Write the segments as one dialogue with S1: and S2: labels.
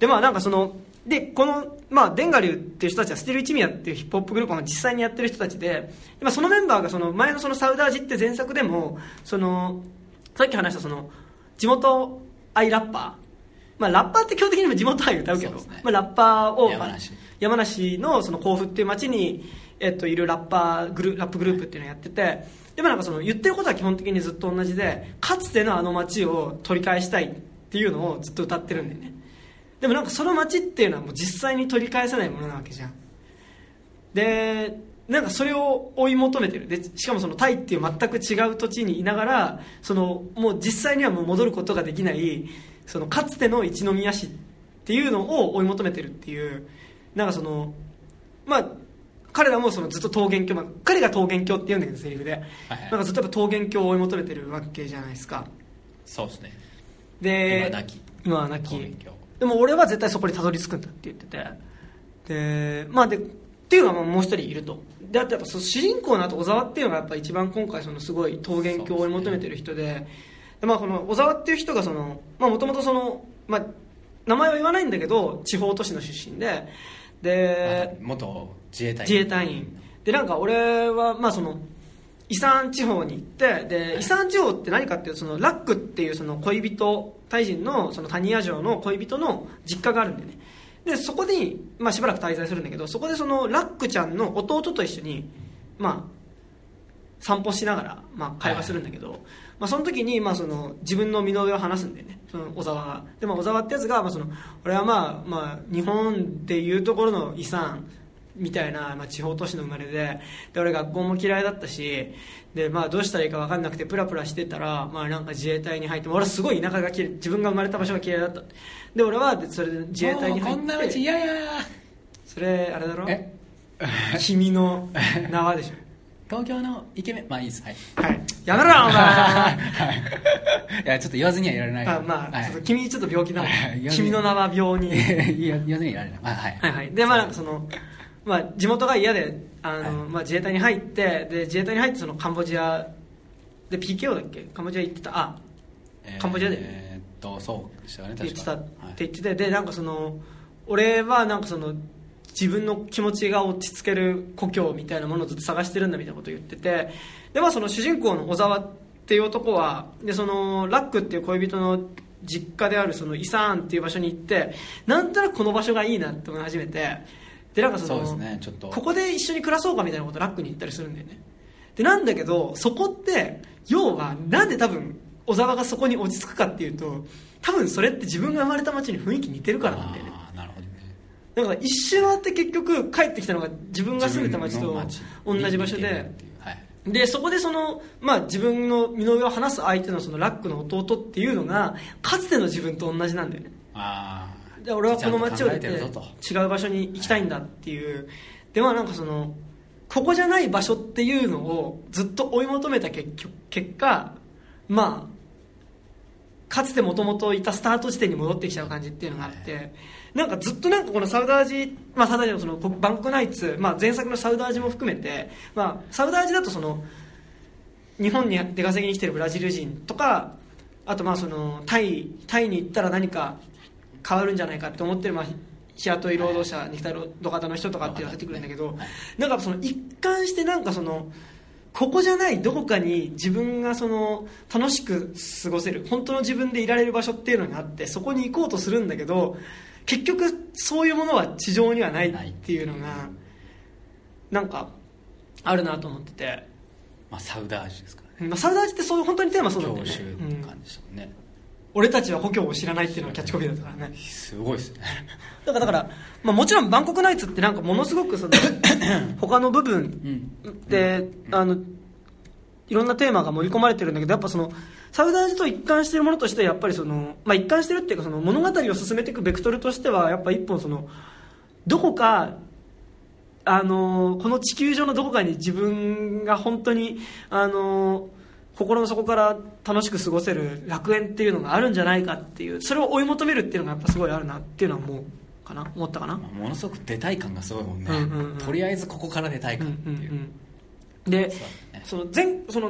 S1: でまあなんかそのでこのまあデンガリューっていう人たちはスティル一宮っていうヒップホップグループを実際にやってる人たちで、まあ、そのメンバーがその前のそのサウダージって前作でもそのさっき話したその地元愛ラッパー、まあ、ラッパーって基本的にも地元愛歌うけど、まあ、ラッパーを山梨のその甲府っていう町に、いるラップグループっていうのをやってて、でもなんかその言ってることは基本的にずっと同じで、かつてのあの町を取り返したいっていうのをずっと歌ってるんだよね。でもなんかその町っていうのはもう実際に取り返せないものなわけじゃん。でなんかそれを追い求めてる。でしかもそのタイっていう全く違う土地にいながら、そのもう実際にはもう戻ることができないそのかつての一宮市っていうのを追い求めてるっていう、なんかそのまあ彼らもそのずっと桃源郷、まあ、彼が桃源郷って言うんだけどセリフで、はいはい、なんかずっとやっぱ桃源郷を追い求めてるわけじゃないですか。
S2: そうですね。
S1: で今は亡きでも俺は絶対そこにたどり着くんだって言ってて、でまあでっていうのはもう一人いると。であとやっぱその主人公の後小沢っていうのがやっぱ一番今回そのすごい桃源郷を追い求めてる人 で、まあ、この小沢っていう人がもともとその、まあ、名前は言わないんだけど地方都市の出身で
S2: 元自衛隊員
S1: で、なんか俺はまあその伊山地方に行って、で伊山地方って何かっていうと、そのラックっていうその恋人タイ人のその谷屋城の恋人の実家があるんでね。でそこに、まあ、しばらく滞在するんだけど、そこでそのラックちゃんの弟と一緒に、まあ、散歩しながら、まあ、会話するんだけど、まあ、その時に、まあ、その自分の身の上を話すんだよね、その小沢が。で、まあ、小沢ってやつが、まあ、その俺はまあ日本でいうところの遺産みたいな、まあ、地方都市の生まれで俺学校も嫌いだったし、で、まあ、どうしたらいいか分かんなくてプラプラしてたら、まあ、なんか自衛隊に入って、俺はすごい田舎が嫌い、自分が生まれた場所が嫌いだった。で俺はそれで自衛隊に入って、
S2: こんなうち嫌や。
S1: それあれだろ君の名はでしょ。
S2: 東京のイケメン、まあいいです、はい、
S1: はい、やめろよお前
S2: いやちょっと言わずにはいられない。
S1: まあ、はい、君ちょっと病気だもん君の名は病に
S2: 言わずにはいられない。
S1: はいはい。でまあなんかそのまあ、地元が嫌でまあ、自衛隊に入って、で自衛隊に入ってそのカンボジアで PKO だっけ、カンボジア行ってた。カンボジアで
S2: そうでしたね、
S1: 確か言ってたって言ってて、でなんかその俺はなんかその自分の気持ちが落ち着ける故郷みたいなものをずっと探してるんだみたいなことを言ってて、で、まあ、その主人公の小沢っていう男はでそのラックっていう恋人の実家であるそのイサーンっていう場所に行って、なんとなくこの場所がいいなって思い始めて、でなんかそう
S2: ですね、ちょっと
S1: ここで一緒に暮らそうかみたいなことをラックに言ったりするんだよね。でなんだけどそこって要はなんで多分小沢がそこに落ち着くかっていうと、多分それって自分が生まれた街に雰囲気似てるからなんだよね。
S2: なるほどね。
S1: だから一周回って結局帰ってきたのが自分が住んでた街と同じ場所で、でそこでその、まあ、自分の身の上を話す相手のそのラックの弟っていうのがかつての自分と同じなんだよね。で俺はこの街を出て違う場所に行きたいんだっていう、でまあなんかそのここじゃない場所っていうのをずっと追い求めた結果、まあかつてもともといたスタート地点に戻ってきちゃう感じっていうのがあって、なんかずっとなんかこのサウダージ、まあ、サウダージのそのバンコクナイツ、まあ、前作のサウダージも含めて、まあ、サウダージだとその日本に出稼ぎに来てるブラジル人とか、あとまあそのタイに行ったら何か変わるんじゃないかって思ってる、まあ、日雇い労働者、肉体労働型の人とかっていうのが出てくるんだけど、なんかその一貫してなんかそのここじゃないどこかに自分がその楽しく過ごせる本当の自分でいられる場所っていうのがあって、そこに行こうとするんだけど結局そういうものは地上にはないっていうのがなんかあるなと思ってて、
S2: まあ、サウダージですからね、
S1: まあ、サウダージってそういう本当にテーマそうなんだよね。
S2: 教習って感じでしたもんね、
S1: 俺たちは故郷を知らないっていうのがキャッチコピーだったからね。
S2: すごいですね。
S1: だから、まあ、もちろんバンコクナイツってなんかものすごくその他の部分で、いろんなテーマが盛り込まれてるんだけど、やっぱそのサウダージと一貫しているものとしてやっぱりその、まあ、一貫してるっていうかその物語を進めていくベクトルとしてはやっぱ一本そのどこかこの地球上のどこかに自分が本当に心の底から楽しく過ごせる楽園っていうのがあるんじゃないかっていう、それを追い求めるっていうのがやっぱすごいあるなっていうのは思ったかな。
S2: ものすごく出たい感がすごいもんね、とりあえずここから出たい感っていう、
S1: で、その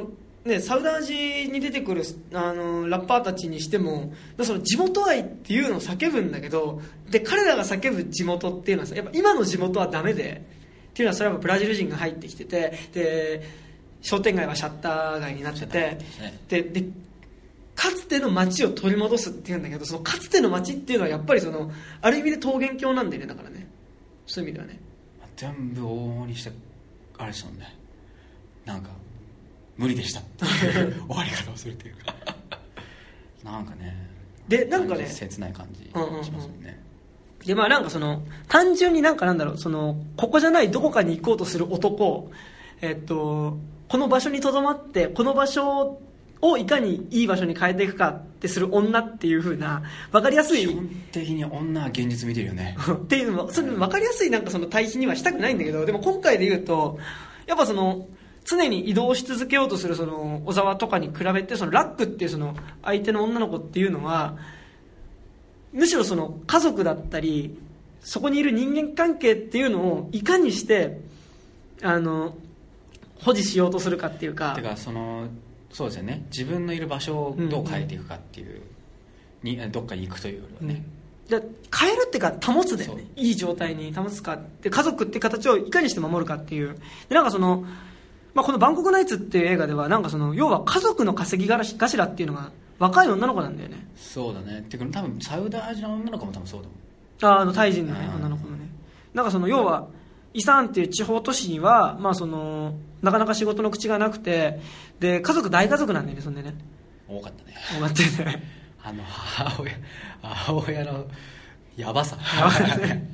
S1: ね、サウダージに出てくるラッパーたちにしてもその地元愛っていうのを叫ぶんだけど、で彼らが叫ぶ地元っていうのはさ、やっぱ今の地元はダメでっていうのは、それはブラジル人が入ってきてて、で商店街はシャッター街になってて、でかつての街を取り戻すっていうんだけど、そのかつての街っていうのはやっぱりそのある意味で桃源郷なんだよね。だからね、そういう意味ではね、
S2: 全部往々にしてあれですもんね、なんか無理でしたっていう終わり方をするっていうかなんかね、
S1: でなんかね
S2: 切ない感じしますもんね。
S1: でまあなんかその単純になんだろう、そのここじゃないどこかに行こうとする男、この場所にとどまってこの場所をいかにいい場所に変えていくかってする女っていう風な分かりやすい、
S2: 基本的に女は現実見てるよね
S1: っていうのも、それ分かりやすいなんかその対比にはしたくないんだけど、でも今回で言うとやっぱその常に移動し続けようとするその小沢とかに比べて、そのラックっていうその相手の女の子っていうのはむしろその家族だったりそこにいる人間関係っていうのをいかにして保持しようとするかっていうか、
S2: てかそうですよね、自分のいる場所をどう変えていくかっていう、どっかに行くというよりはね、
S1: 変えるっていうか保つだよね、いい状態に保つかで、家族っていう形をいかにして守るかっていう。でなんかその、このバンコクナイツっていう映画ではなんかその要は家族の稼ぎ頭っていうのが若い女の子なんだよね。
S2: そうだね、っていうか多分サウダージの女の子も多分そうだもん、
S1: タイ人の、ね、女の子のね、なんかその要はイサンっていう地方都市には、そのなかなか仕事の口がなくて、で家族大家族なんだよね。そんでね
S2: 多かったね、
S1: 多かったね
S2: 母親のやばさ
S1: ね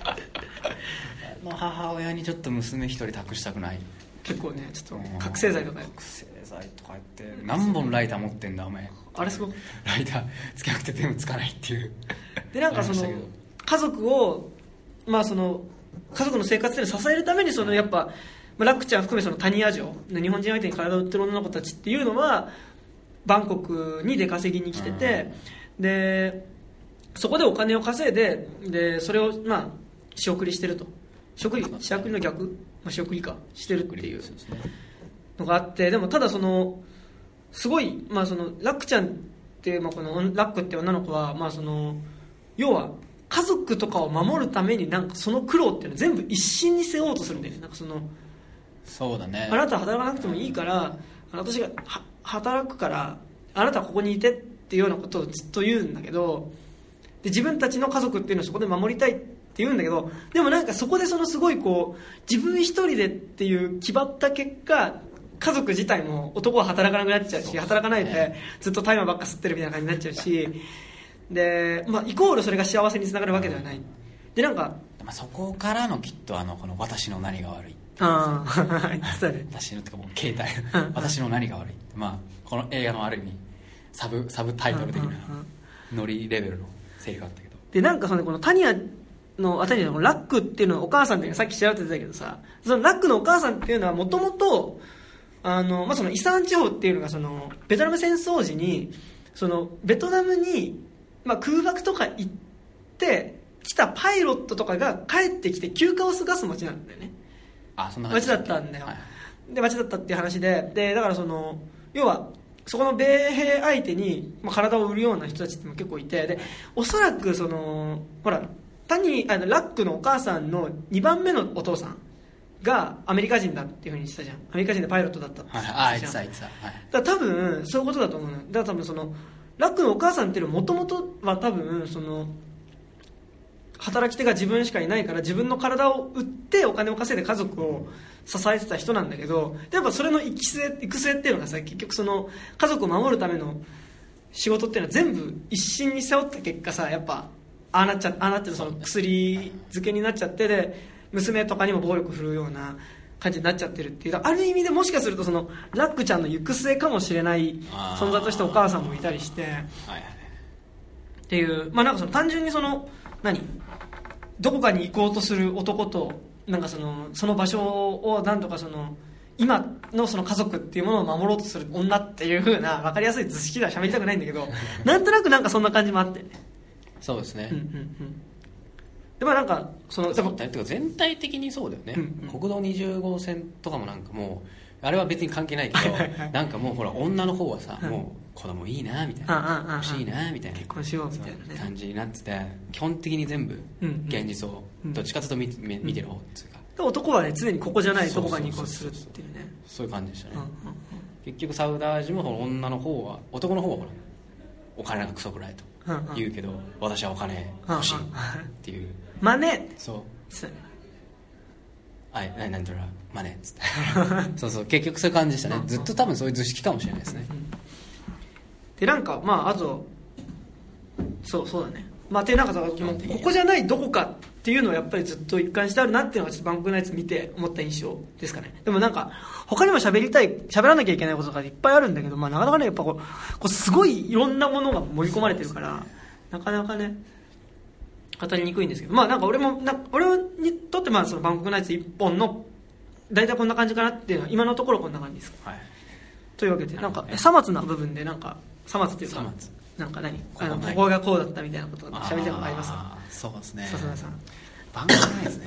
S2: 母親にちょっと娘一人託したくない。
S1: 結構ね、ちょっと覚醒剤とか
S2: 言って何本ライター持ってんだお前、
S1: あれすごく
S2: ライターつけなくて全部つかないっていう
S1: でなんかその家族をその家族の生活で支えるためにそのやっぱラックちゃん含めそのタニア嬢、日本人相手に体を売ってる女の子たちっていうのはバンコクに出稼ぎに来てて、でそこでお金を稼いでそれを仕送りしてると、仕送りの逆、仕送りかしてるっていうのがあって、でもただそのすごい、そのラックちゃんっていう、このラックって女の子は、その要は家族とかを守るためになんかその苦労っていうのを全部一身に背負おうとするんだよね。なんか
S2: そうだね、
S1: あなたは働かなくてもいいから私が働くからあなたはここにいてっていうようなことをずっと言うんだけど、で自分たちの家族っていうのをそこで守りたいって言うんだけど、でもなんかそこでそのすごいこう自分一人でっていう決まった結果、家族自体も男は働かなくなっちゃうし、働かないでずっと大麻ばっか吸ってるみたいな感じになっちゃうし、でイコールそれが幸せにつながるわけではない。でなんか
S2: そこからのきっとこの私の何が悪い、
S1: 私
S2: のってかもう携帯私の何が悪い、この映画のある意味サブタイトル的なノリレベルのセリフがあったけど、
S1: でなんかこのタニアのラックっていうのはお母さんっていうのはさっき調べてたけどさ、そのラックのお母さんっていうのはもともとそのイサン地方っていうのがそのベトナム戦争時にそのベトナムに、空爆とか行って来たパイロットとかが帰ってきて休暇を過ごす街なんだよね。
S2: そんな
S1: 街だったんだよ、で街だったっていう話でだからその要はそこの米兵相手に体を売るような人たちっても結構いて、でおそらくそのほらラックのお母さんの2番目のお父さんがアメリカ人だっていうふうに言ってたじゃん。アメリカ人でパイロットだったって言ってたじゃん。だから多分そういうことだと思うのよ。だから多分そのラックのお母さんっていうのはもともとは多分その働き手が自分しかいないから自分の体を売ってお金を稼いで家族を支えてた人なんだけど、やっぱそれの育成っていうのがさ、結局その家族を守るための仕事っていうのは全部一身に背負った結果さ、やっぱああなってる、その薬漬けになっちゃって、で娘とかにも暴力振るうような感じになっちゃってるっていう、ある意味でもしかするとそのラックちゃんの行く末かもしれない存在としてお母さんもいたりして、っていう、なんかその単純にそのどこかに行こうとする男となんかその場所をなんとかその今のその家族っていうものを守ろうとする女っていう風な分かりやすい図式では喋りたくないんだけど、なんとなくなんかそんな感じもあって、
S2: そうですね、
S1: でなんかその
S2: 全体的にそうだよね、国道20号線とかもなんかもうあれは別に関係ないけどなんかもうほら女の方はさ、もう子供いいなみたいな、欲しいなみたいな、
S1: 結婚しようみたいな、
S2: 感じになってて、基本的に全部現実をどっちかというと見てる方っていうか、
S1: 男はね常にここじゃないどこかに移行するっていうね、
S2: そういう感じでしたね。結局サウダージもその女の方は、男の方はほらお金がクソくらいと言うけど、私はお金欲しいっていう
S1: マネ、
S2: そうなんていうのマネっつってそうそう、結局そういう感じでしたね。ずっと多分そういう図式かもしれないですね。
S1: でなんかまああとそうだね、まあでなんかここじゃないどこかっていうのはやっぱりずっと一貫してあるなっていうのがちょっとバンコクナイツ見て思った印象ですかね。でもなんか他にも喋らなきゃいけないことがいっぱいあるんだけど、まあなかなかねやっぱこうすごいいろんなものが盛り込まれてるから、なかなかね語りにくいんですけど、まあなんか俺にとってまあそのバンコクナイツ一本の大体こんな感じかなっていうのは今のところこんな感じですか、はい、というわけでなんかさまつな部分でなんかさまつっていうかなんかここがこうだったみたいなことを喋りたいことありますか？
S2: そうですね、
S1: 笹田さん
S2: バンコクナイツね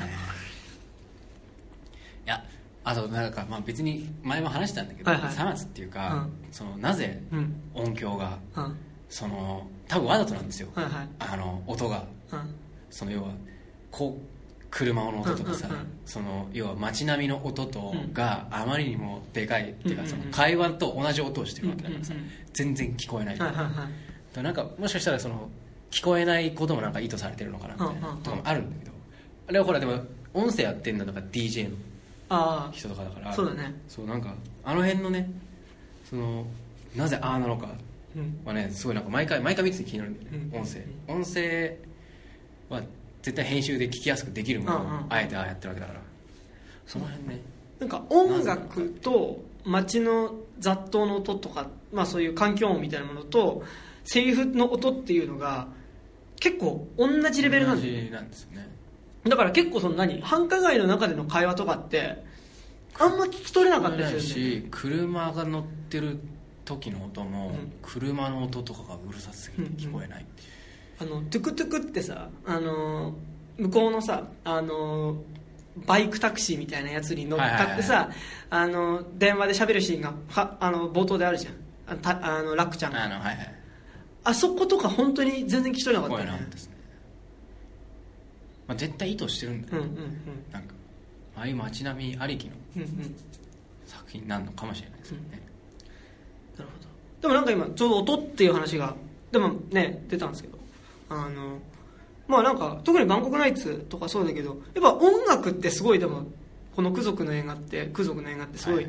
S2: いやあとなんかまあ別に前も話したんだけど、さまつっていうか、そのなぜ音響が、その多分わざとなんですよ、音が、その要はこう車の音とかさ、その要は街並みの音とがあまりにもでかいっていうか、その会話と同じ音をしてるわけだからさ、全然聞こえない、なんかもしかしたらその聞こえないこともなんか意図されてるのかなみたいなとかもあるんだけど、あれはほらでも音声やってんのだから DJ の人とかだから、
S1: そうだね、
S2: そうなんかあの辺のね、そのなぜああなのかはね、すごいなんか毎回見てて気になるんだよね。音声は絶対編集で聞きやすくできるものをあえてああやってるわけだから、その辺ね、
S1: なんか音楽と街の雑踏の音とか、まあそういう環境音みたいなものとセリフの音っていうのが結構同じレベルなんだよね。
S2: 同じなんですよね。
S1: だから結構その繁華街の中での会話とかってあんま聞き取れなかったりするんだよね。
S2: 車が乗ってる時の音も、車の音とかがうるさすぎて聞こえない、
S1: トゥクトゥクってさ、向こうのさ、バイクタクシーみたいなやつに乗っかってさ、電話で喋るシーンが冒頭であるじゃん、ラックちゃんが、あそことか本当に全然聞き取れなかったよね。
S2: まあ、絶対意図してるんだよ、なんかああいう街並みありきの作品になるのかもしれないですよね、
S1: なるほど。でもなんか今ちょうど音っていう話がでもね出たんですけど、まあなんか特にバンコクナイツとかそうだけど、やっぱ音楽ってすごい、でもこのク族の映画ってすごい、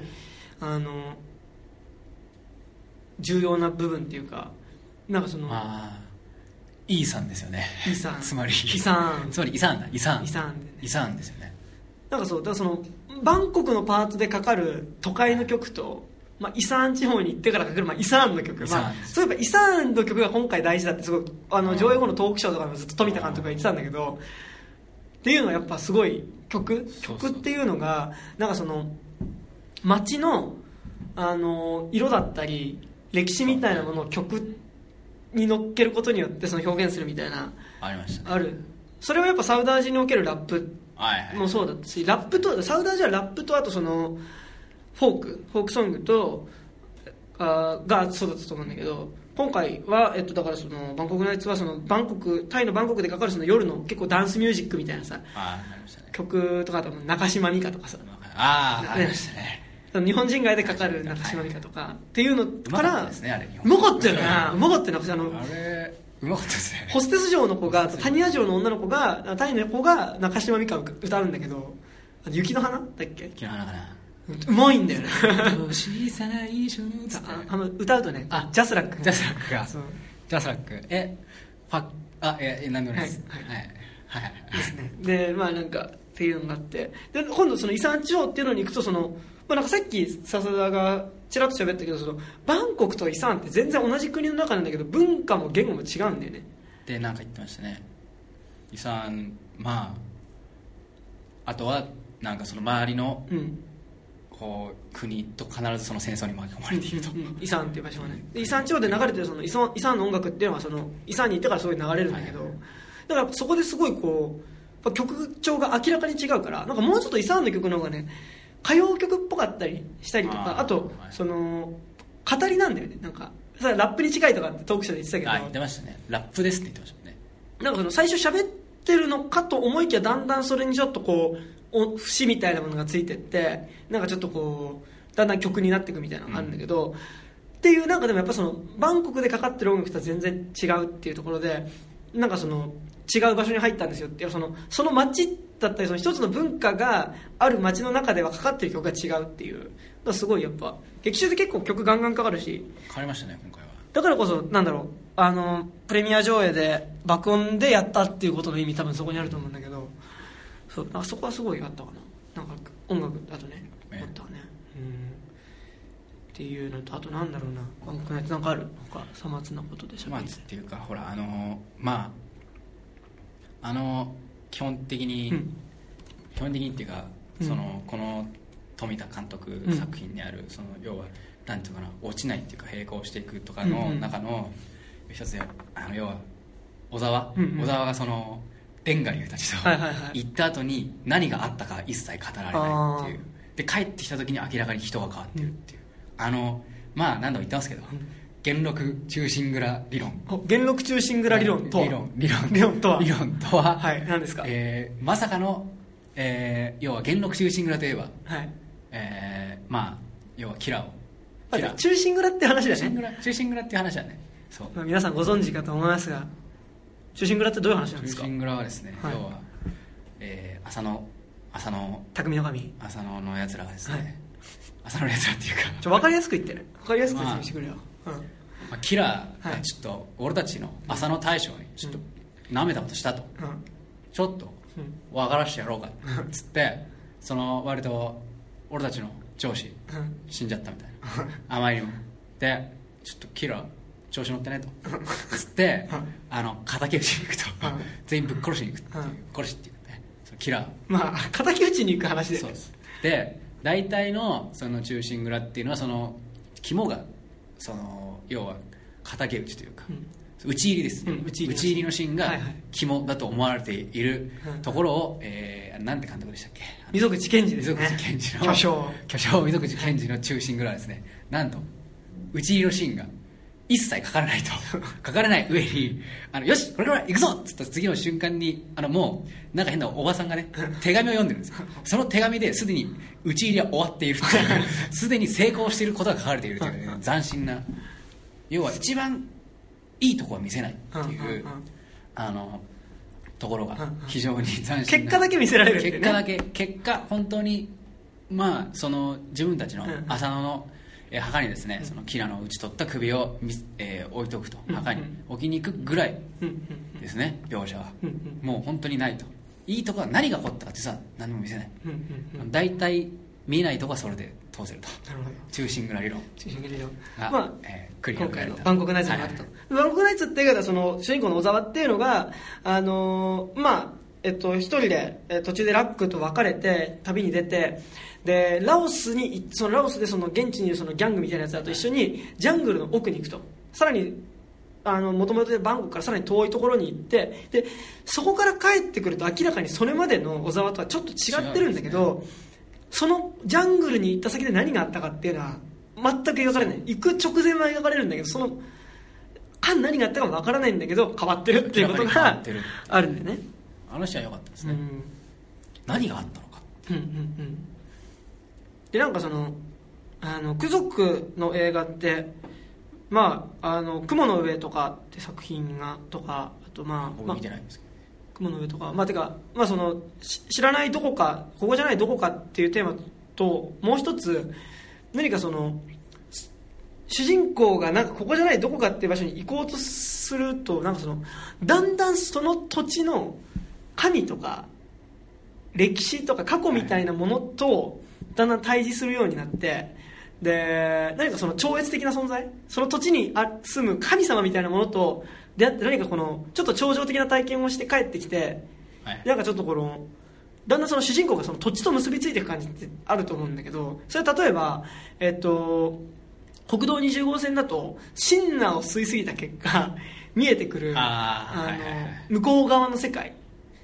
S1: 重要な部分っていうか、なんかその
S2: イーサンですよね。
S1: イーサン
S2: つまり
S1: イサン
S2: ですよね。
S1: なんかそうだからそのバンコクのパートでかかる都会の曲と、まあ、イサーン地方に行ってからかける、まあ、イサーンの曲、まあ、そういえばイサーンの曲が今回大事だってすごい上映後のトークショーとかもずっと富田監督が言ってたんだけど、っていうのはやっぱすごい曲っていうのがなんかその街の、色だったり歴史みたいなものを曲に乗っけることによってその表現するみたいな
S2: ありましたね。
S1: ある。それはやっぱサウダージにおけるラップもそうだったし、ラップとサウダージはラップとあとそのフォークソングとがそうだったと思うんだけど、今回は、だからそのバンコクナイツはそのタイのバンコクでかかるその夜の結構ダンスミュージックみたいなさ、曲とか、あと中島美嘉とかさ、
S2: ありましたね。
S1: 日本人街でかかる中島美嘉とかっていうのから、うまかったよね。うまかったよね。
S2: あれうまかったですね。
S1: ホステス嬢の子がタニア嬢の女の子がタイの子が中島美嘉を歌うんだけど、雪の花だっけ？
S2: 雪の花かな。
S1: うまいんだよね。歌うとね、ジャスラックが。
S2: ジャスラック。何でもないです。
S1: ですね。で、まあなんかっていうのがあって、で今度そのイサン地方っていうのに行くとその、まあ、なんかさっき笹田がちらっと喋ったけど、そのバンコクとイサンって全然同じ国の中なんだけど文化も言語も違うんだよね。
S2: でなんか言ってましたね。イサン、まああとはなんかその周りの、こう国と必ずその戦争に巻き込まれていると、
S1: イサンっていう場所はね、イサン地方で流れてるそのイサンの音楽っていうのはそのイサンに行ってからすごい流れるんだけど、だからそこですごいこう曲調が明らかに違うから、なんかもうちょっとイサンの曲の方がね歌謡曲っぽかったりしたりとか、あとその語りなんだよね。なんかラップに近いとかってトークショーで言ってたけど、
S2: 言ってましたね。ラップですって言ってましたね。
S1: なんかその最初喋ってるのかと思いきや、だんだんそれにちょっとこう節みたいなものがついてって、なんかちょっとこうだんだん曲になっていくみたいなのがあるんだけど、っていう、なんかでもやっぱそのバンコクでかかってる音楽とは全然違うっていうところで、なんかその違う場所に入ったんですよっていう、その街だったり、その一つの文化がある街の中ではかかってる曲が違うっていう、すごいやっぱ劇中で結構曲ガンガンかかるし、
S2: 変わりましたね今回は。だ
S1: からこそなんだろう、プレミア上映で爆音でやったっていうことの意味、多分そこにあると思うんだけど、そこはすごいあったかな。なんか音楽だとね、思ったわね。っていうのと、あとなんだろうな、バンコクナイツなんかあるのか、さまつなことでしょ。
S2: さまつっていうか、ほら基本的にっていうか、この富田監督作品にある、要はなんていうかな、落ちないっていうか並行していくとかの中の一つで、要は小沢がそのデンガリュウたちと行った後に何があったか一切語られないっていうで、帰ってきた時に明らかに人が変わってるっていう、何度も言ってますけど、元禄中心蔵理論。
S1: 元禄中心蔵理論とははい、何ですか。
S2: まさかの、要は元禄中心蔵といえば、要はキラー
S1: 中心蔵って話だね。
S2: 中心蔵って話だね。そう、
S1: 皆さんご存知かと思いますが、中心蔵ってどういう話なんですか。
S2: 中心蔵はですね、要は、浅野
S1: 匠の神、
S2: 浅野のやつらがですね、浅野のやつらっていうか、
S1: 分かりやすく言ってね、分かりやすく説明してくれよ。
S2: キラーがちょっと俺たちの浅野大将にちょっと舐めたことしたと、ちょっと分からしてやろうかっつって、その割と俺たちの上司死んじゃったみたいな、あまりにもで、ちょっとキラー調子乗ってねとつって敵討ちに行くと、全員ぶっ殺しに行くっていう、殺しっていうね、そのキラ
S1: ー敵討ちに行く話で、
S2: そうです。で大体のその忠臣蔵っていうのは、その肝が要は敵討ちというか、討ち入りです、討ち入りのシーンが肝だと思われているところを、なんて監督でしたっけ、
S1: 溝口健二ですね。
S2: 溝口健二の巨匠溝口健二の忠臣蔵はですね、なんと討ち入りのシーンが一切書かれないと書かれない上に、よしこれから行くぞっつった次の瞬間に、もうなんか変なおばさんがね手紙を読んでるんですよ。その手紙ですでに討ち入りは終わっているっていうすでに成功していることが書かれているという、ね、斬新な、要は一番いいところは見せないっていうところが非常に斬新な、
S1: 結果だけ見せられるっていうね。
S2: 結果本当にその自分たちの浅野の墓にですね、そのキラの打ち取った首を置いておくと、墓に置きに行くぐらいですね、描写はもう本当にないと。いいとこは何が起こったか実は何も見せない、大体見えないとこはそれで通せると。忠臣蔵理論が、
S1: 今回のバンコクナイツになったと。バンコクナイツっていうか、その主人公の小沢っていうのが一人で途中でラックと別れて旅に出て、でラオスでその現地にいるそのギャングみたいなやつらと一緒にジャングルの奥に行くと、さらにもともとバンコクからさらに遠いところに行って、でそこから帰ってくると明らかにそれまでの小沢とはちょっと違ってるんだけど、そのジャングルに行った先で何があったかっていうのは全く描かれない。行く直前は描かれるんだけど、その間何があったかも分からないんだけど変わってるっていうことがあるんだよね。
S2: 話は良かったですね、何があったのか。
S1: でなんかそのク族の映画って、雲の上とかって作品がとか、あと
S2: 僕見てないんですけど、
S1: 雲の上とか、てかその知らないどこか、ここじゃないどこかっていうテーマと、もう一つ何かその主人公がなんかここじゃないどこかっていう場所に行こうとすると、なんかそのだんだんその土地の神とか歴史とか過去みたいなものとだんだん対峙するようになって、で何かその超越的な存在、その土地に住む神様みたいなものと出会って、何かこのちょっと超常的な体験をして帰ってきて、なんかちょっとこのだんだんその主人公がその土地と結びついていく感じってあると思うんだけど、それ例えば国道20号線だとシンナを吸いすぎた結果見えてくる向こう側の世界、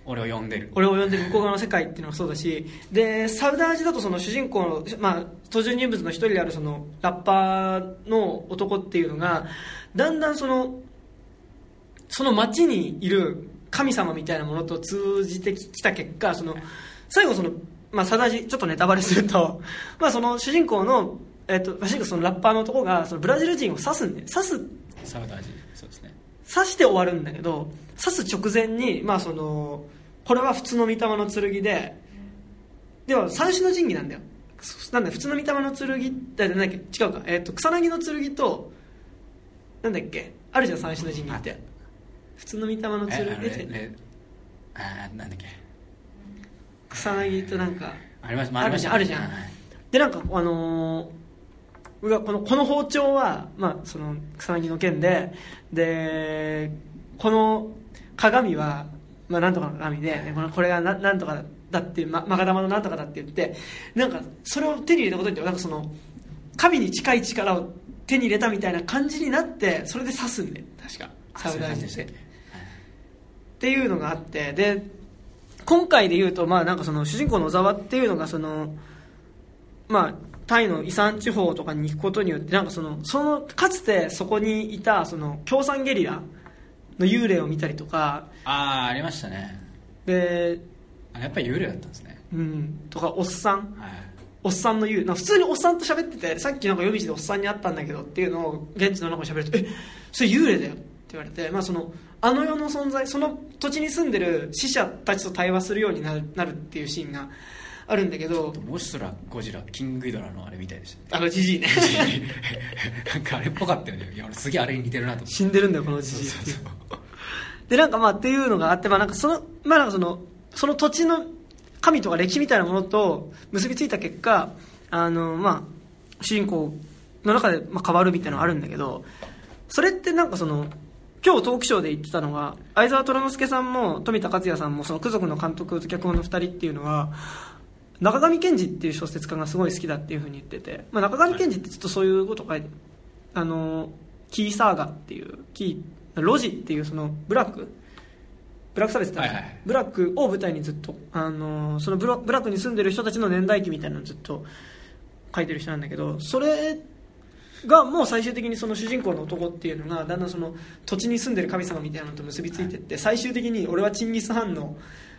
S2: 俺を呼んでる
S1: 向こう側の世界っていうのがそうだし、でサウダージだとその主人公の、登場人物の一人であるそのラッパーの男っていうのがだんだんその街にいる神様みたいなものと通じてきた結果、その最後その、サダージちょっとネタバレすると、その主人公のそのラッパーの男がそのブラジル人を刺すんで、
S2: サウダージ、そうですね、
S1: 刺して終わるんだけど、刺す直前にこれは普通の御霊の剣では三種の神器なんだよ。なんだ普通の御霊の剣なんだっけ、違うか、草薙の剣となんだっけあるじゃん、三種の神器って。普通の御霊の剣で
S2: なんだっけ、
S1: 草薙となんか
S2: あるじゃん、
S1: でなんかこの包丁は、その草薙の剣でこの鏡は、なんとかの鏡で、これがなんとかだってマガ玉のなんとかだって言って、なんかそれを手に入れたことによってなんかその神に近い力を手に入れたみたいな感じになって、それで刺すんで、確かサウダージでっていうのがあって、で今回で言うと、なんかその主人公の小沢っていうのがそのタイのイサン地方とかに行くことによって、なんかそのかつてそこにいたその共産ゲリラの幽霊を見たりとか、
S2: ありましたね。
S1: で
S2: やっぱり幽霊だったんですね。
S1: とかおっさんの幽霊、普通におっさんと喋ってて、さっきなんか夜道でおっさんに会ったんだけどっていうのを現地の中で喋ると、それ幽霊だよって言われて、あの世の存在、その土地に住んでる死者たちと対話するようになるっていうシーンがあるんだけど、
S2: もしそらゴジラキングギドラのあれみたいでしたね。
S1: ジジイね
S2: なんかあれっぽかったよね。いや俺すげえあれに似てるなと思って。
S1: 死んでるんだよこのジジイっていう。でなんかっていうのがあって、なんかその土地の神とか歴史みたいなものと結びついた結果、主人公の中で変わるみたいなのがあるんだけど、それってなんか今日トークショーで言ってたのが、相沢虎之介さんも富田克也さんもそのク族の監督と脚本の2人っていうのは中上健二っていう小説家がすごい好きだっていうふうに言ってて、中上健二ってちょっとそういうことを書いて、キーサーガっていうロジっていうそのブラック差別って、ブラックを舞台にずっとそのブラックに住んでる人たちの年代記みたいなのをずっと書いてる人なんだけど、それがもう最終的にその主人公の男っていうのがだんだんその土地に住んでる神様みたいなのと結びついていって、最終的に俺はチンギス・ハンの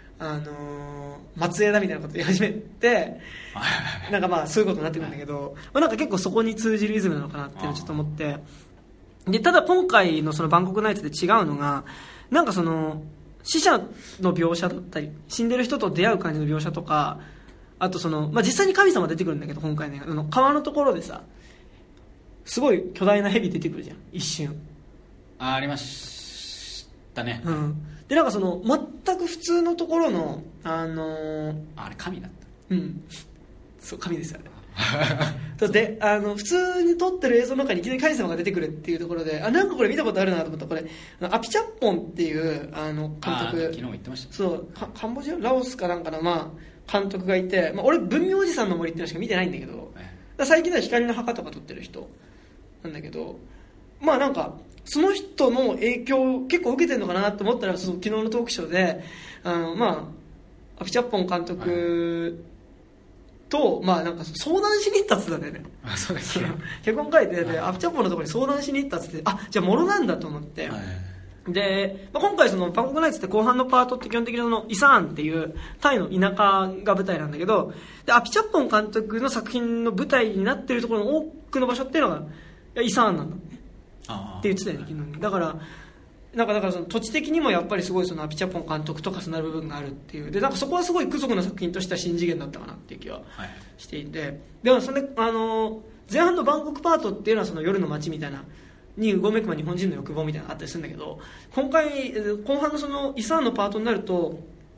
S1: 末裔だみたいなことを言い始めて、なんかそういうことになってくるんだけど、なんか結構そこに通じるイズムなのかなっていうのをちょっと思って、でただ今回のそのバンコクナイツで違うのが、なんかその死者の描写だったり死んでる人と出会う感じの描写とか、あと実際に神様出てくるんだけど、今回ね川のところでさすごい巨大な蛇出てくるじゃん一瞬。
S2: ありましたね。
S1: でなんか全く普通のところの
S2: あれ神だった。
S1: そう神ですよあれで普通に撮ってる映像の中にいきなり神様が出てくるっていうところで、なんかこれ見たことあるなと思った。これアピチャッポンっていう監督、
S2: 昨日も言ってました。
S1: そうカンボジアラオスかなんかの監督がいて、俺文明おじさんの森っていうのしか見てないんだけど、最近では光の墓とか撮ってる人なんだけど、なんかその人の影響を結構受けてるのかなと思ったら、昨日のトークショーでアピチャッポン監督と、なんか相談しに行ったっつってたんだよね。
S2: そうですね。
S1: 脚本書いて、アピチャッポンのところに相談しに行ったっつって、じゃあものなんだと思って、で、今回バンコクナイツって後半のパートって基本的にイサーンっていうタイの田舎が舞台なんだけど、でアピチャッポン監督の作品の舞台になっているところの多くの場所っていうのがイサーンなんだって言ってたよね、昨日。だからその土地的にもやっぱりすごいアピチャッポン監督と重なる部分があるっていう。でなんかそこはすごいク族の作品としては新次元だったかなっていう気はしていて、でもそれで前半のバンコクパートっていうのはその夜の街みたいなにうごめく日本人の欲望みたいなのがあったりするんだけど、今回後半のそのイサーンのパートになると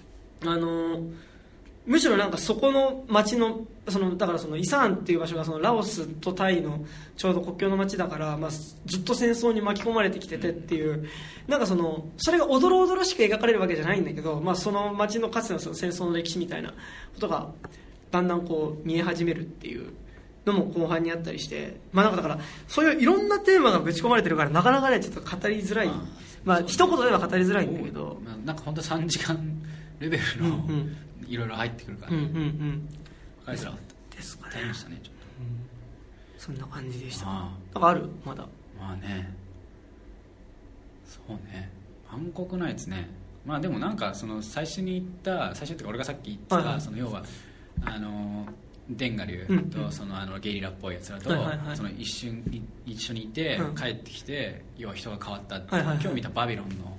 S1: むしろなんかそこの町のだからイサーンっていう場所がラオスとタイのちょうど国境の町だから、ずっと戦争に巻き込まれてきててっていう、なんかそれがおどろおどろしく描かれるわけじゃないんだけど、その町のかつての戦争の歴史みたいなことがだんだんこう見え始めるっていうのも後半にあったりして、なんかだからそういういろんなテーマがぶち込まれてるから、なかなかねちょっと語りづらい、一言では語りづらいんだけど、
S2: なんか本当3時間レベルのいろいろ入ってくるから、ね、分かりづらかった
S1: ですかね。
S2: 大変でしたねちょっ
S1: と、そんな感じでした。なんかあるまだ。
S2: まあね、そうね、バンコクナイツね。まあでもなんかその最初っていうか俺がさっき言ってた、はいはい、その要はデンガリューとそのゲリラっぽいやつらと、その一緒にいて帰ってきて、要は人が変わったって、今日見たバビロンの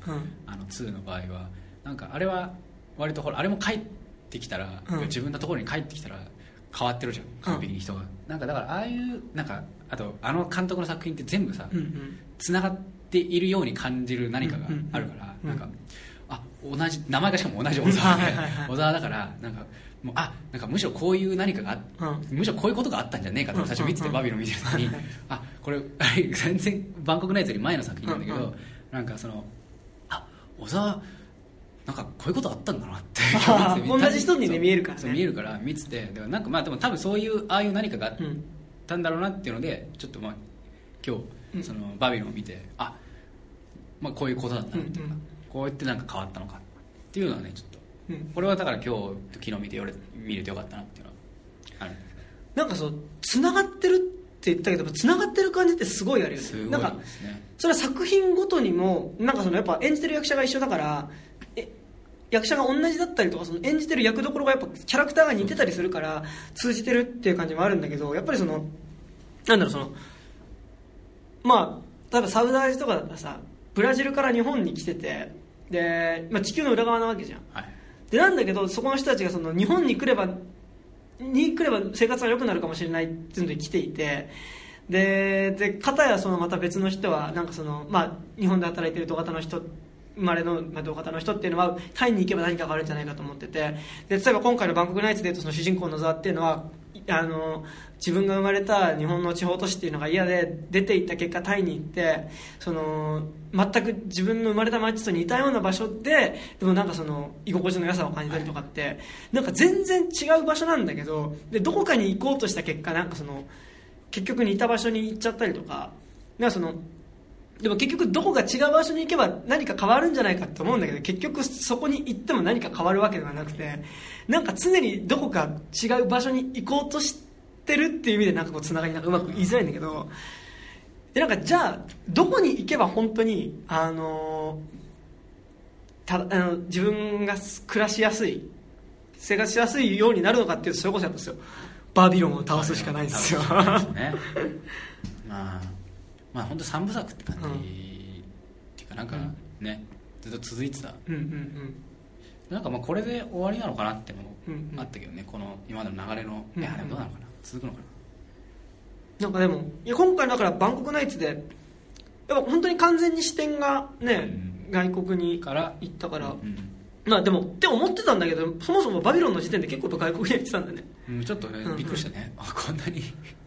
S2: 2の場合はなんかあれは割とほらあれも帰ってきたら、自分のところに帰ってきたら変わってるじゃん、完璧に人が。なんかだからああいうなんかあと監督の作品って全部さつながっているように感じる何かがあるから、なんか同じ名前がしかも同じ小沢で小沢だからなんかもうなんかむしろこういう何かがむしろこういうことがあったんじゃねえかと最初見ててバビロン見てる時にこれ全然バンコクナイツより前の作品なんだけど、なんかその小沢なんかこういうことあったんだなって
S1: 同じ人にね見えるからね。
S2: 見えるから見てて、なんかまあでも多分そういうああいう何かがあったんだろうなっていうので、ちょっとまあ今日そのバビロンを見てまあこういうことだったなっていうか、こうやってなんか変わったのかっていうのはね、ちょっとこれはだから今日昨日見れてよかったなっていうのはある。
S1: なんかそうつながってるって言ったけど、つながってる感じってすごいあるよね。
S2: すごいですね。
S1: なんかそれは作品ごとにもなんかそのやっぱ演じてる役者が一緒だから役者が同じだったりとか、その演じてる役どころがやっぱキャラクターが似てたりするから通じてるっていう感じもあるんだけど、やっぱりそのなんだろう、そのまあ例えばサウダージとかだったらさ、ブラジルから日本に来ててで、まあ、地球の裏側なわけじゃん、はい、でなんだけどそこの人たちがその日本に来れば生活が良くなるかもしれないっていうので来ていて、で片やそのまた別の人はなんかその、まあ、日本で働いてる同型の人生まれの同型の人っていうのはタイに行けば何かがあるんじゃないかと思ってて、で例えば今回のバンコクナイツでいうとその主人公のザワっていうのは自分が生まれた日本の地方都市っていうのが嫌で出て行った結果タイに行って、その全く自分の生まれた町と似たような場所でもなんかその居心地の良さを感じたりとかって、なんか全然違う場所なんだけど、でどこかに行こうとした結果なんかその結局似た場所に行っちゃったりとか、なんかそのでも結局どこか違う場所に行けば何か変わるんじゃないかって思うんだけど、結局そこに行っても何か変わるわけではなくて、なんか常にどこか違う場所に行こうとしてるっていう意味でなんかこうつながりなんかうまく言いづらいんだけど、でなんかじゃあどこに行けば本当に自分が暮らしやすい生活しやすいようになるのかっていうと、それこそやっぱですよ、バビロンを倒すしかないんですよ。
S2: ねまあ本当三部作って感じ、っていうかなんかね、ずっと続いてた、なんかまあこれで終わりなのかなってもあったけどね、この今までの流れの、いやでもどうなのかな、続くのかな。
S1: なんかでも今回だからバンコクナイツでやっぱ本当に完全に視点がね、外国に行ったから、まあでもって思ってたんだけど、そもそもバビロンの時点で結構外国に行ってたんだね。
S2: ちょっとねびっくりしたね。こんなに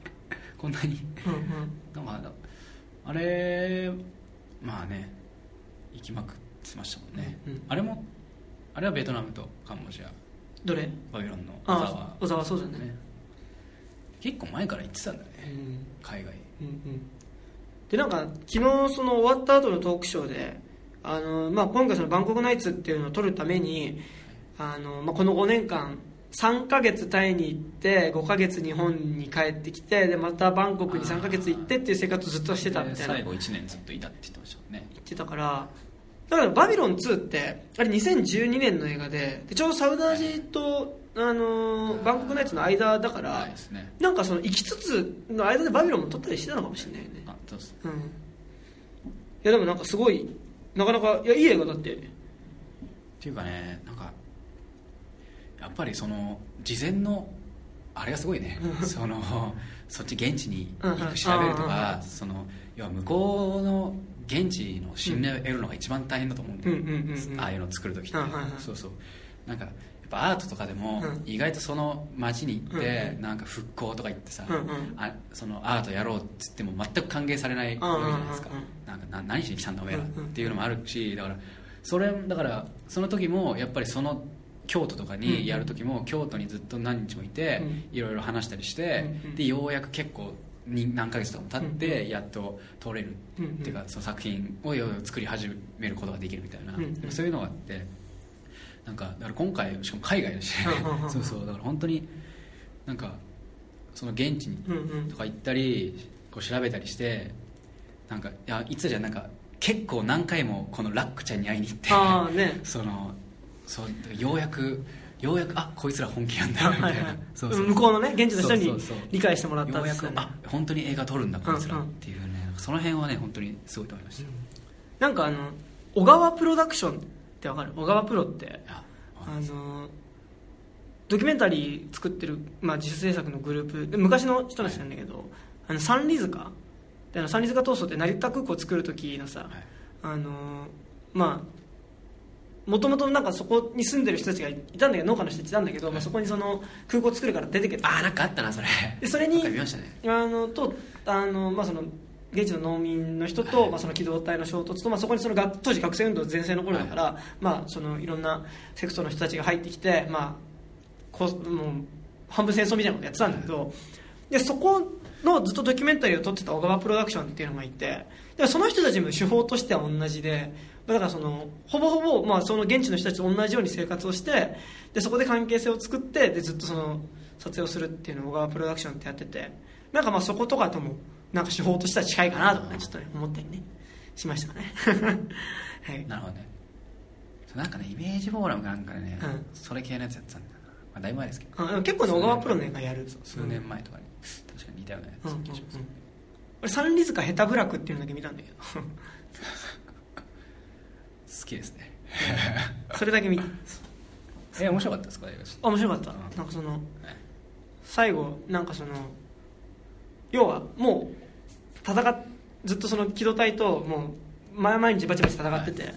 S2: なんかあれまあね行きまくってましたもんね、あれはベトナムとカンボジア。
S1: どれ？
S2: バビロンの
S1: 小沢そうだね。
S2: 結構前から行ってたんだね、海外。
S1: でなんか昨日その終わった後のトークショーでまあ、今回そのバンコクナイツっていうのを取るためにまあ、この5年間3ヶ月タイに行って5ヶ月日本に帰ってきて、でまたバンコクに3ヶ月行ってっていう生活をずっとしてたみたいな。
S2: 最後1年ずっといたって言ってましたもんね。
S1: 言ってたから、だからバビロン2ってあれ2012年の映画 でちょうどサウダージとバンコクナイツの間だから、なんかその行きつつの間でバビロンも撮ったりしてたのかもしれないよね。
S2: そうです、
S1: いやでもなんかすごいなかなかいい映画だって
S2: っていうかね、なんかやっぱりその事前のあれがすごいねそっち現地に行く調べるとか、その要は向こうの現地の信頼を得るのが一番大変だと思うんで、ああいうのを作るときって、そうそう、なんかやっぱアートとかでも意外とその街に行ってなんか復興とか言ってさ、そのアートやろうっつっても全く歓迎されないわけじゃないですか。なんか何しに来たんだお前らっていうのもあるし、だからその時もやっぱりその京都とかにやる時も京都にずっと何日もいていろいろ話したりして、でようやく結構何ヶ月とかも経ってやっと撮れるっていうか、その作品を作り始めることができるみたいな、そういうのがあって、 なんかだから今回しかも海外だしそうそうだから本当になんかその現地にとか行ったりこう調べたりしてなんかいつじゃなんか結構何回もこのラックちゃんに会いに行って、ね、そうようやくこいつら本気なんだよみたいなそうそう
S1: 向こうのね現地の人に理解してもらったんですよね。
S2: ようやく本当に映画撮るんだこいつらっていうね、その辺はね本当にすごいと思いました。
S1: なんか小川プロダクションってわかる？小川プロってドキュメンタリー作ってる、自主制作のグループで昔の人たちなんだけど、三里塚で三里塚闘争って成田空港を作る時のさ、もともとなんかそこに住んでる人たちがいたんだけど、農家の人たちいたんだけど、そこにその空港を作るから出てけた。
S2: なんかあったなそれ。
S1: でそれに
S2: 見ましたね。
S1: その現地の農民の人と、その機動隊の衝突と、そこにその当時学生運動全盛の頃だから、そのいろんなセクトの人たちが入ってきて、もう半分戦争みたいなことやってたんだけど、でそこのずっとドキュメンタリーを撮ってた小川プロダクションっていうのがいて、でその人たちも手法としては同じで、だからそのほぼほぼ、その現地の人たちと同じように生活をして、でそこで関係性を作って、でずっとその撮影をするっていうのを小川プロダクションってやってて、なんかそことかともなんか手法としては近いかなとかね、ちょっとね思ったりねしましたねはい、
S2: なるほどね。なんかねイメージフォーラムなんかね、それ系のやつやってたんだよな、だいぶ前ですけど、
S1: 結構ね小川プロの映画やる
S2: 数年前とかに、確かに似たようなやつ気がします。
S1: 俺三里塚ヘタブラクっていうのだけ見たんだけど
S2: 好きですね
S1: それだけ見た。
S2: 面白かったですか？
S1: 面白かった。なんかその最後なんかその要はもうずっとその機動隊ともう毎日バチバチ戦ってて、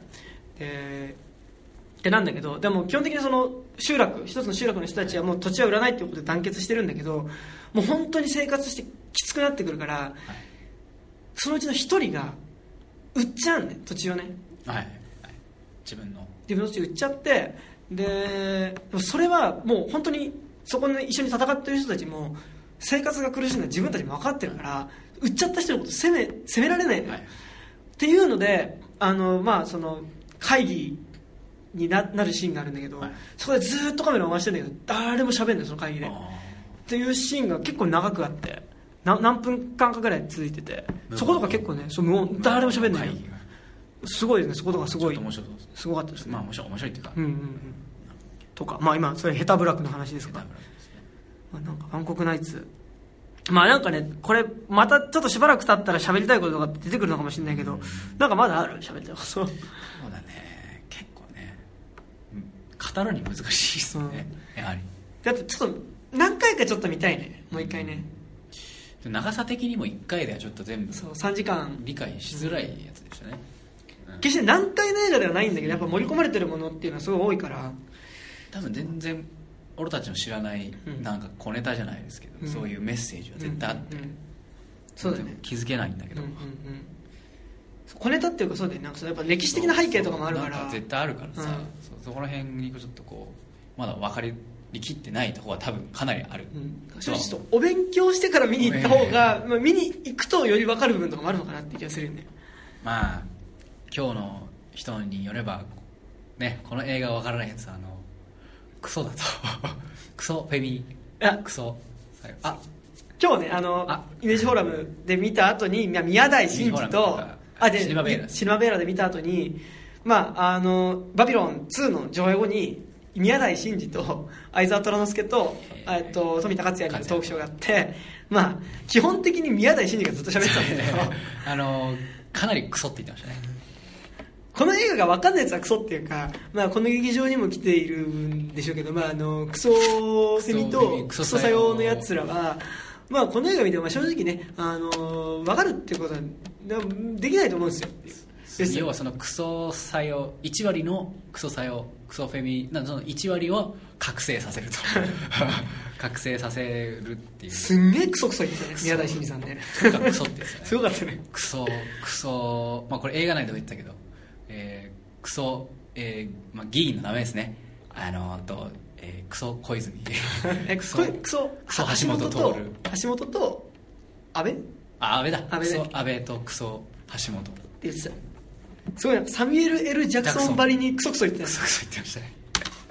S1: でなんだけど、でも基本的にその一つの集落の人たちはもう土地は売らないっていうことで団結してるんだけど、もう本当に生活してきつくなってくるから、そのうちの一人が売っちゃうんね、土地をね。自分の土地売っちゃって、でそれはもう本当にそこに一緒に戦ってる人たちも生活が苦しいのは自分たちも分かってるから、売っちゃった人のこと責められないのよ、っていうのでその会議になるシーンがあるんだけど、そこでずっとカメラを回してるんだけど誰も喋んない、その会議でっていうシーンが結構長くあって、何分間かぐらい続いてて、そことか結構ねもう誰も喋んないよ、すごいですね。そことかすごいすごかったですね。
S2: 面白いっていうか、
S1: とか今それヘタブラックの話ですけど、なんかバンコクナイツ、なんかねこれまたちょっとしばらく経ったら喋りたいこととか出てくるのかもしれないけど、なんかまだある喋りたいこと。そうだ
S2: ね、結構ね語るに難しいですね、やはり。
S1: だってちょっと何回かちょっと見たいね、もう一回ね。
S2: 長さ的にも1回ではちょっと全部
S1: 3時間
S2: 理解しづらいやつでしたね。
S1: 決して難解な映画ではないんだけど、やっぱ盛り込まれてるものっていうのはすごい多いから、
S2: 多分全然俺たちの知らないなんか小ネタじゃないですけど、そういうメッセージは絶対あって、
S1: そうだね、
S2: 気づけないんだけど、
S1: 小ネタっていうか、そうだよね、なんかやっぱ歴史的な背景とかもあるから、
S2: なんか絶対あるからさ、そこら辺にちょっとこうまだ分かりきってないところは多分かなりある、
S1: ちょっとお勉強してから見に行った方が、見に行くとより分かる部分とかもあるのかなって気がするんで、
S2: 今日の人によればね、この映画分からないやつはクソだとクソフェミクソ
S1: 今日ねイメージフォーラムで見た後に宮台真司とシネマベーラで見た後にバビロン2の上映後に宮台真司と相沢虎之介と富田克也にトークショーがあって、基本的に宮台真司がずっと喋ってたんだけど
S2: かなりクソって言ってましたね。
S1: この映画が分かんないやつはクソっていうか、この劇場にも来ているんでしょうけど、クソセミとクソ作用のやつらは、この映画見ても正直ね、分かるっていうことはできないと思うんですよ。
S2: 要はそのクソ作用1割のクソ作用クソフェミその1割を覚醒させると覚醒させるっていう、
S1: すんげえクソクソ言ってたね、宮台真司さんね。
S2: クソってやつね。
S1: すごかったね。
S2: クソこれ映画内でも言ったけど、クソ、議員の名前ですね。クソ小泉
S1: クソ橋本と安倍だ。
S2: 安倍とクソ橋本って
S1: 言ってた。すごいサミュエル・L・ジャクソンばりにクソクソ言ってた。
S2: クソクソ言ってましたね。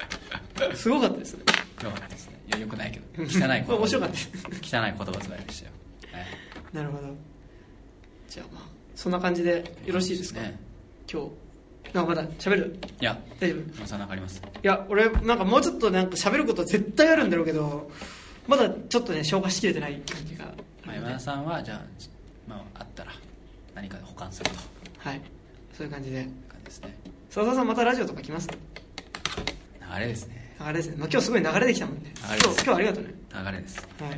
S1: すごかったですね。
S2: よかったですね。いや、よくないけど汚い言葉
S1: 面白かったです。
S2: 汚い言葉遣いでしたよ、
S1: なるほど。じゃあまあそんな感じでよろしいですか、ね、今日なんかまだ喋る？
S2: いや、
S1: 大丈夫？
S2: そんなのあります。
S1: いや、俺なんかもうちょっとなんか喋ること絶対あるんだろうけど、まだちょっとね消化しきれてない感じが。
S2: 山田さんはじゃあ、まあ、あったら何かで保管すると。
S1: はい、そういう感じで。
S2: 感じですね。
S1: 佐々さんまたラジオとか来ます？
S2: 流れですね。
S1: 流れですね。まあ、今日すごい流れできたもんね。今日ありがとうね。
S2: 流れです。
S1: はい。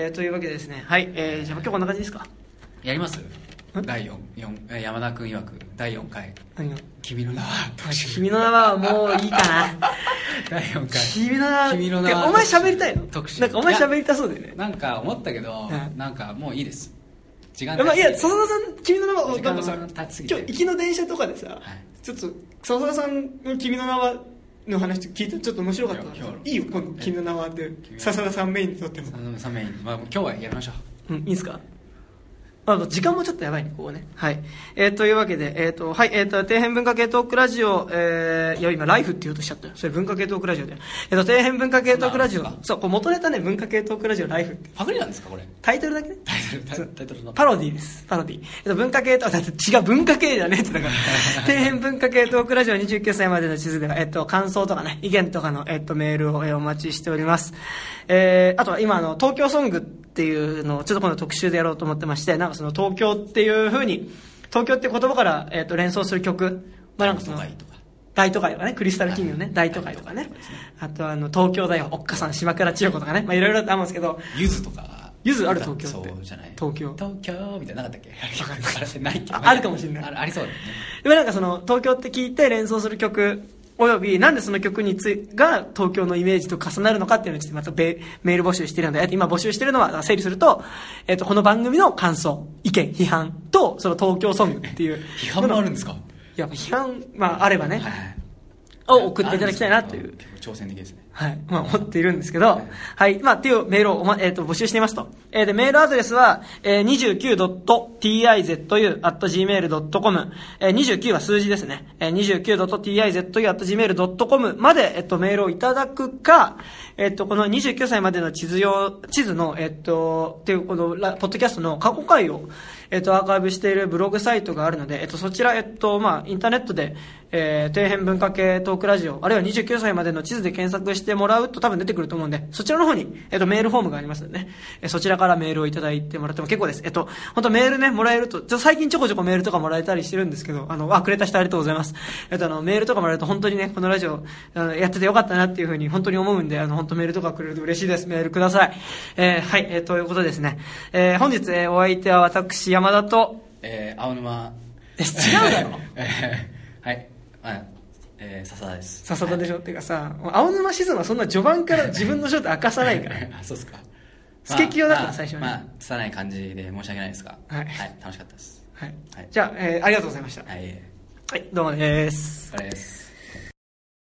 S1: というわけでですね。はい。じゃあ今日こんな感じですか？
S2: やります？第4山田君曰く第4回君の名は
S1: 君の名はもういいかな。
S2: 第4回
S1: 君の名はお前喋りたいの？
S2: 特集。
S1: なんかお前喋りたそうだよね。
S2: なんか思ったけど、なんかもういいです。
S1: 時間。まあいや、笹田さん君の名はなんかさ、今日行きの電車とかでさ、ちょっと笹田さんの君の名はの話聞いてちょっと面白かった。いいよ今度君の名はって笹田さんメインにとっても。
S2: 笹田さんメイン。まあ今日はやりましょ
S1: う。うん、いいですか？時間もちょっとやばいね、ここね。はい。というわけで、はい、底辺文化系トークラジオ、いや、今、ライフって言おうとしちゃったよ。それ文化系トークラジオで。底辺文化系トークラジオ。そう、こう元ネタね、文化系トークラジオ、ライフって。
S2: パクリなんですか、これ。
S1: タイトルだけね。
S2: タイトルの。
S1: パロディです。パロディ。文化系と、違う、文化系じゃねえってだから。底辺文化系トークラジオ29歳までの地図では、感想とかね、意見とかの、メールを、お待ちしております。あとは今、東京ソングっていうのをちょっと今度特集でやろうと思ってまして、なんかその東京っていう風に、東京って言葉から、連想する曲、まあなんかその、大都会とかね、クリスタルキングのね、大都会とかね、あと東京だよ、おっかさん、島倉千代子とかね、まあいろいろあるんですけど、
S2: ゆずとか、
S1: ゆずある東京って。
S2: そうじゃない。
S1: 東京
S2: みたいななかったっけ？ないっけ？
S1: あるかもしれない。
S2: ありそうだね。
S1: でもなんかその、東京って聞いて連想する曲、およびなんでその曲が東京のイメージと重なるのかっていうのをちょっとまたメール募集してるので、今募集してるのは整理すると、この番組の感想、意見、批判とその東京ソングっていう
S2: 批判もあるんですか？い
S1: や、批判、まああればね、を送っていただきたいなという。
S2: 結構挑戦的ですね。
S1: はい。まあ思っているんですけど、はい。まあっていうメールを募集していますと。で、メールアドレスは、29.tizu@gmail.com。29は数字ですね。29.tizu@gmail.com まで、メールをいただくか、この29歳までの地図の、っていう、この、ポッドキャストの過去回を、アーカイブしているブログサイトがあるので、そちら、まあ、インターネットで、底辺文化系トークラジオ、あるいは29歳までの地図で検索してもらうと多分出てくると思うんで、そちらの方に、メールフォームがありますのでね、そちらからメールをいただいてもらっても結構です。本当メールね、もらえると、最近ちょこちょこメールとかもらえたりしてるんですけど、くれた人ありがとうございます。メールとかもらえると本当にね、このラジオ、やっててよかったなっていうふうに本当に思うんで、本当メールとかくれると嬉しいです。メールください。はい、ということですね。本日、お相手は私、山田と、
S2: 青沼。
S1: 違うだろ。
S2: はい。笹田です。
S1: 笹田でしょ、っていうかさ、青沼静乃はそんな序盤から自分の正体明かさないから。
S2: そうっすか。
S1: スケキヨだから最初に。
S2: まあ、拙い感じで申し訳ないですが、はい。楽しかったです。
S1: はい。じゃあ、ありがとうございました。
S2: はい。
S1: はい、どうもです。
S2: お疲れです。